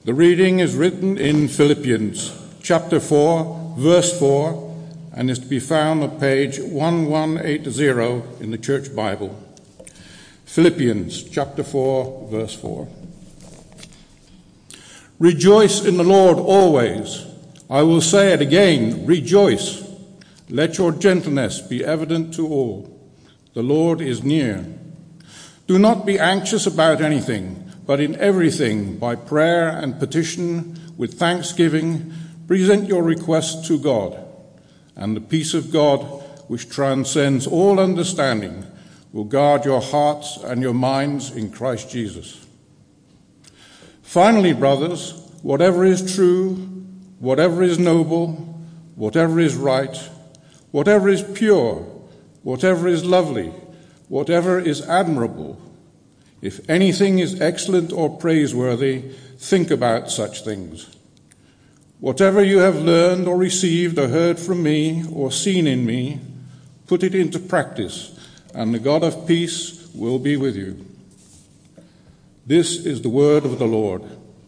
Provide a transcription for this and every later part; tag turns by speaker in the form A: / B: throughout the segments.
A: The reading is written in Philippians chapter 4, verse 4, and is to be found on page 1180 in the Church Bible. Philippians chapter 4, verse 4. Rejoice in the Lord always. I will say it again, rejoice. Let your gentleness be evident to all. The Lord is near. Do not be anxious about anything, but in everything, by prayer and petition, with thanksgiving, present your requests to God. And the peace of God, which transcends all understanding, will guard your hearts and your minds in Christ Jesus. Finally, brothers, whatever is true, whatever is noble, whatever is right, whatever is pure, whatever is lovely, whatever is admirable, if anything is excellent or praiseworthy, think about such things. Whatever you have learned or received or heard from me or seen in me, put it into practice, and the God of peace will be with you. This is the word of the Lord.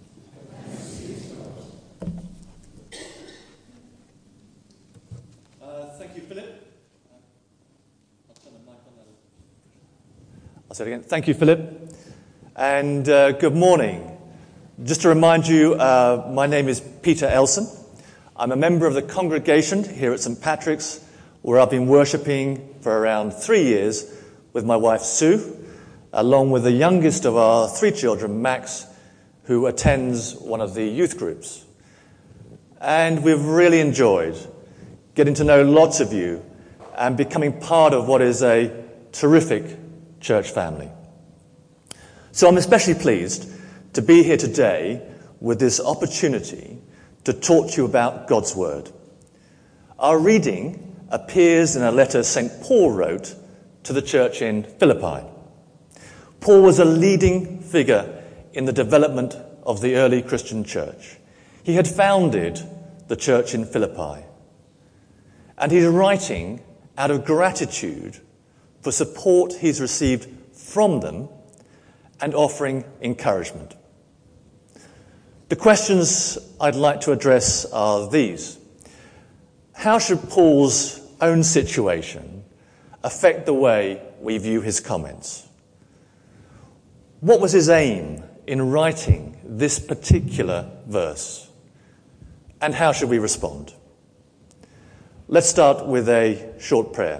B: Thank you, Philip. I'll turn the mic on there. I'll say it again. Thank you, Philip. And good morning. Just to remind you, my name is Peter Elson. I'm a member of the congregation here at St. Patrick's, where I've been worshipping for around 3 years with my wife Sue, along with the youngest of our 3 children, Max, who attends one of the youth groups. And we've really enjoyed getting to know lots of you and becoming part of what is a terrific church family. So I'm especially pleased to be here today with this opportunity to talk to you about God's Word. Our reading appears in a letter St. Paul wrote to the church in Philippi. Paul was a leading figure in the development of the early Christian church. He had founded the church in Philippi, and he's writing out of gratitude for support he's received from them and offering encouragement. The questions I'd like to address are these. How should Paul's own situation affect the way we view his comments? What was his aim in writing this particular verse? And how should we respond? Let's start with a short prayer.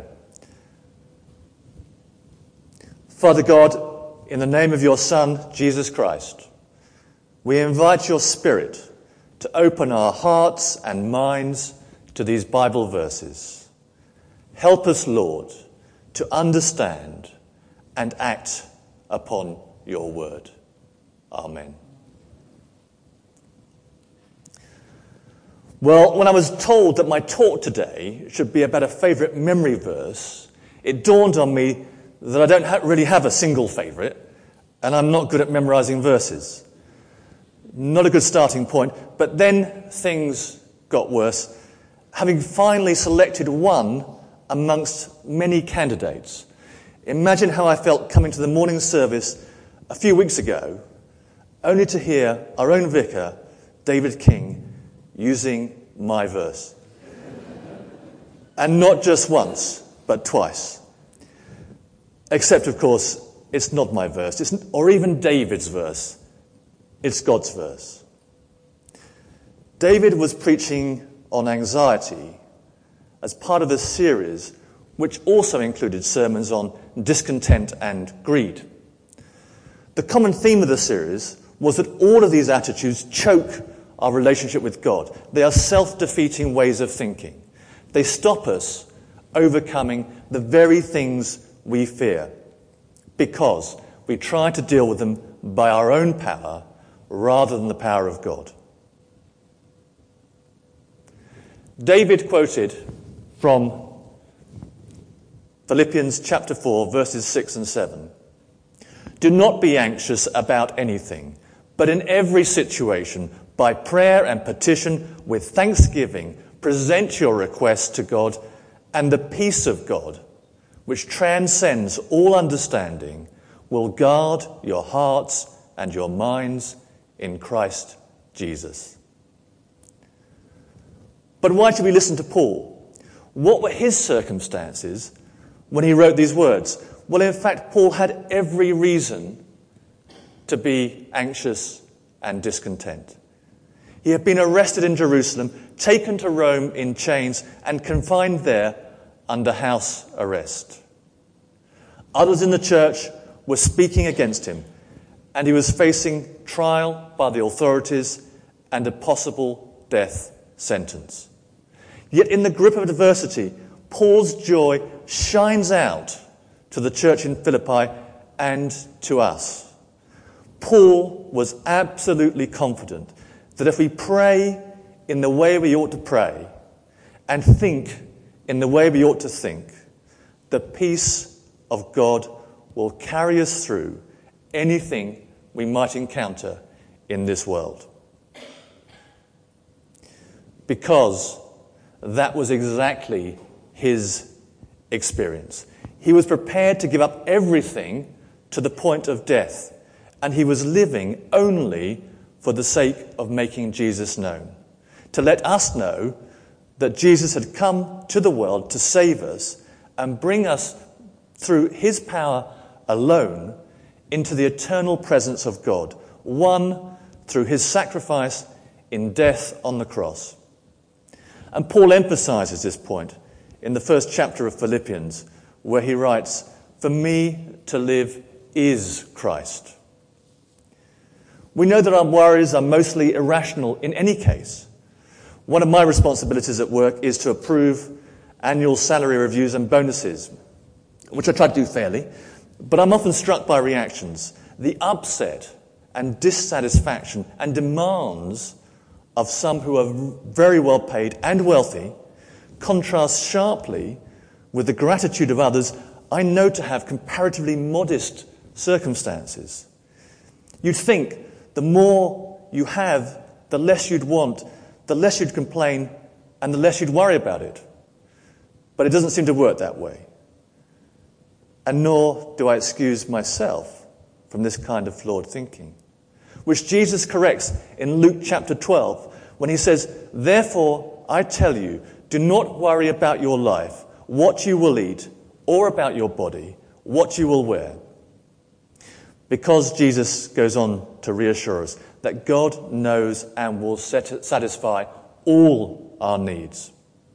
B: Father God, in the name of your Son, Jesus Christ, we invite your Spirit to open our hearts and minds to these Bible verses. Help us, Lord, to understand and act upon your word. Amen. Well, when I was told that my talk today should be about a favourite memory verse, it dawned on me that I don't really have a single favourite, and I'm not good at memorising verses. Not a good starting point, but then things got worse, having finally selected one amongst many candidates. Imagine how I felt coming to the morning service a few weeks ago, only to hear our own vicar, David King, using my verse. And not just once, but twice. Except, of course, it's not my verse, or even David's verse. It's God's verse. David was preaching on anxiety as part of a series which also included sermons on discontent and greed. The common theme of the series was that all of these attitudes choke our relationship with God. They are self-defeating ways of thinking. They stop us overcoming the very things we fear because we try to deal with them by our own power rather than the power of God. David quoted from Philippians chapter 4, verses 6 and 7. Do not be anxious about anything, but in every situation, by prayer and petition, with thanksgiving, present your requests to God, and the peace of God, which transcends all understanding, will guard your hearts and your minds in Christ Jesus. But why should we listen to Paul? What were his circumstances when he wrote these words? Well, in fact, Paul had every reason to be anxious and discontent. He had been arrested in Jerusalem, taken to Rome in chains, and confined there under house arrest. Others in the church were speaking against him, and he was facing trial by the authorities and a possible death sentence. Yet in the grip of adversity, Paul's joy shines out to the church in Philippi and to us. Paul was absolutely confident that if we pray in the way we ought to pray and think in the way we ought to think, the peace of God will carry us through anything we might encounter in this world. Because that was exactly his experience. He was prepared to give up everything to the point of death, and he was living only for the sake of making Jesus known, to let us know that Jesus had come to the world to save us and bring us through his power alone into the eternal presence of God, one through his sacrifice in death on the cross. And Paul emphasizes this point in the first chapter of Philippians, where he writes, "For me to live is Christ." We know that our worries are mostly irrational in any case. One of my responsibilities at work is to approve annual salary reviews and bonuses, which I try to do fairly, but I'm often struck by reactions. The upset and dissatisfaction and demands of some who are very well paid and wealthy contrasts sharply with the gratitude of others I know to have comparatively modest circumstances. You'd think the more you have, the less you'd want, the less you'd complain, and the less you'd worry about it. But it doesn't seem to work that way. And nor do I excuse myself from this kind of flawed thinking, which Jesus corrects in Luke chapter 12, when he says, "Therefore, I tell you, do not worry about your life, what you will eat, or about your body, what you will wear." Because Jesus goes on to reassure us that God knows and will satisfy all our needs.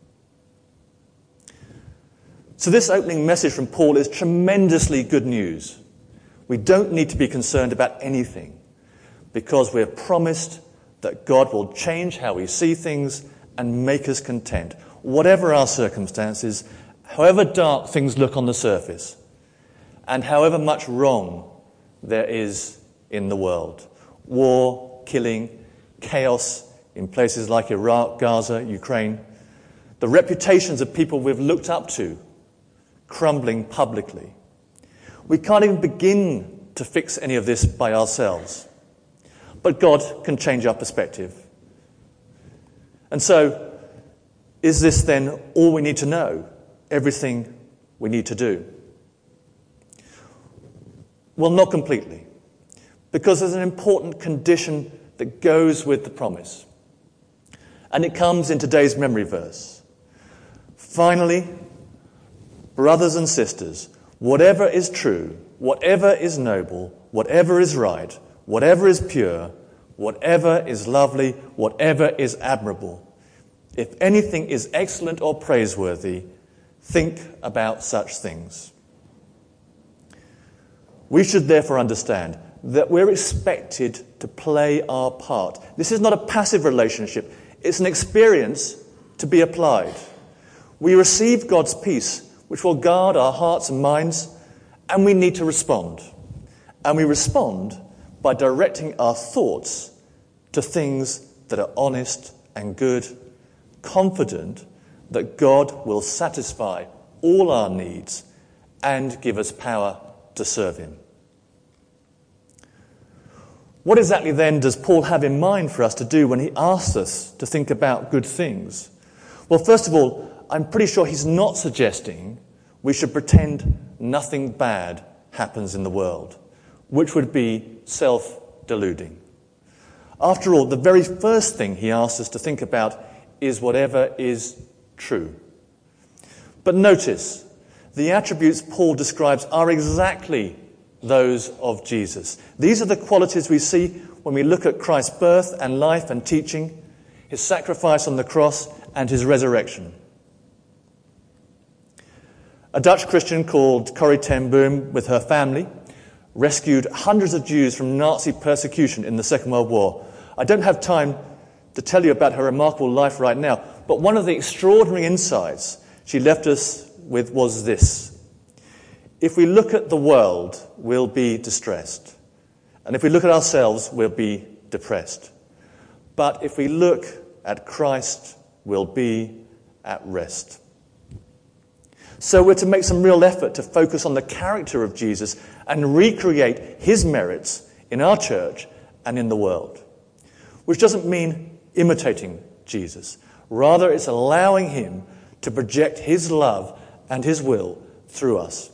B: So this opening message from Paul is tremendously good news. We don't need to be concerned about anything because we're promised that God will change how we see things and make us content, whatever our circumstances, however dark things look on the surface, and however much wrong there is in the world. War, killing, chaos in places like Iraq, Gaza, Ukraine. The reputations of people we've looked up to crumbling publicly. We can't even begin to fix any of this by ourselves. But God can change our perspective. And so, is this then all we need to know? Everything we need to do? Well, not completely. Because there's an important condition that goes with the promise. And it comes in today's memory verse. Finally, brothers and sisters, whatever is true, whatever is noble, whatever is right, whatever is pure, whatever is lovely, whatever is admirable, if anything is excellent or praiseworthy, think about such things. We should therefore understand that we're expected to play our part. This is not a passive relationship. It's an experience to be applied. We receive God's peace, which will guard our hearts and minds, and we need to respond. And we respond by directing our thoughts to things that are honest and good, confident that God will satisfy all our needs and give us power to serve him. What exactly then does Paul have in mind for us to do when he asks us to think about good things? Well, first of all, I'm pretty sure he's not suggesting we should pretend nothing bad happens in the world, which would be self-deluding. After all, the very first thing he asks us to think about is whatever is true. But notice, the attributes Paul describes are exactly those of Jesus. These are the qualities we see when we look at Christ's birth and life and teaching, his sacrifice on the cross and his resurrection. A Dutch Christian called Corrie ten Boom, with her family, rescued hundreds of Jews from Nazi persecution in the Second World War. I don't have time to tell you about her remarkable life right now, but one of the extraordinary insights she left us with was this. If we look at the world, we'll be distressed. And if we look at ourselves, we'll be depressed. But if we look at Christ, we'll be at rest. So we're to make some real effort to focus on the character of Jesus and recreate his merits in our church and in the world. Which doesn't mean imitating Jesus. Rather, it's allowing him to project his love and his will through us.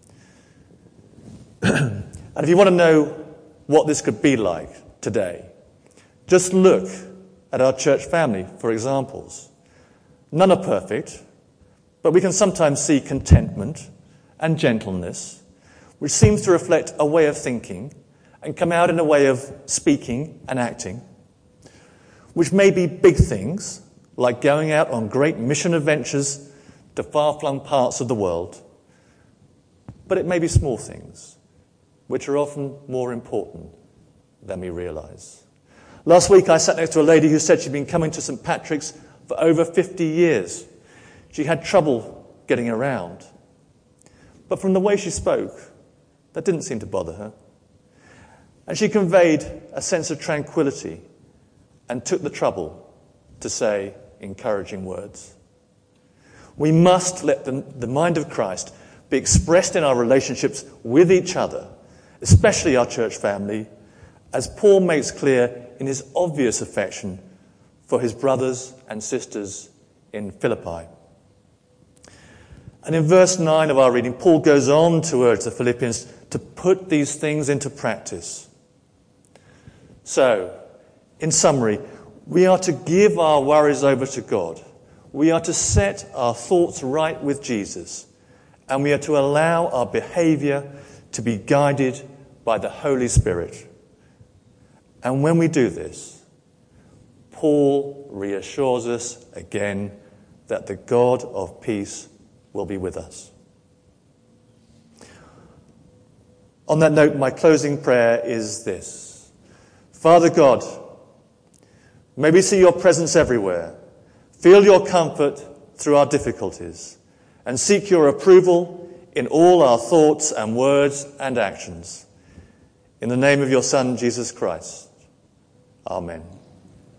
B: And if you want to know what this could be like today, just look at our church family for examples. None are perfect, but we can sometimes see contentment and gentleness, which seems to reflect a way of thinking and come out in a way of speaking and acting, which may be big things, like going out on great mission adventures to far-flung parts of the world, but it may be small things, which are often more important than we realise. Last week I sat next to a lady who said she'd been coming to St. Patrick's for over 50 years. She had trouble getting around. But from the way she spoke, that didn't seem to bother her. And she conveyed a sense of tranquility and took the trouble to say encouraging words. We must let the mind of Christ be expressed in our relationships with each other, especially our church family, as Paul makes clear in his obvious affection for his brothers and sisters in Philippi. And in verse 9 of our reading, Paul goes on to urge the Philippians to put these things into practice. So, in summary, we are to give our worries over to God. We are to set our thoughts right with Jesus. And we are to allow our behaviour to be guided by the Holy Spirit. And when we do this, Paul reassures us again that the God of peace will be with us. On that note, my closing prayer is this. Father God, may we see your presence everywhere, feel your comfort through our difficulties, and seek your approval in all our thoughts and words and actions. In the name of your Son, Jesus Christ. Amen.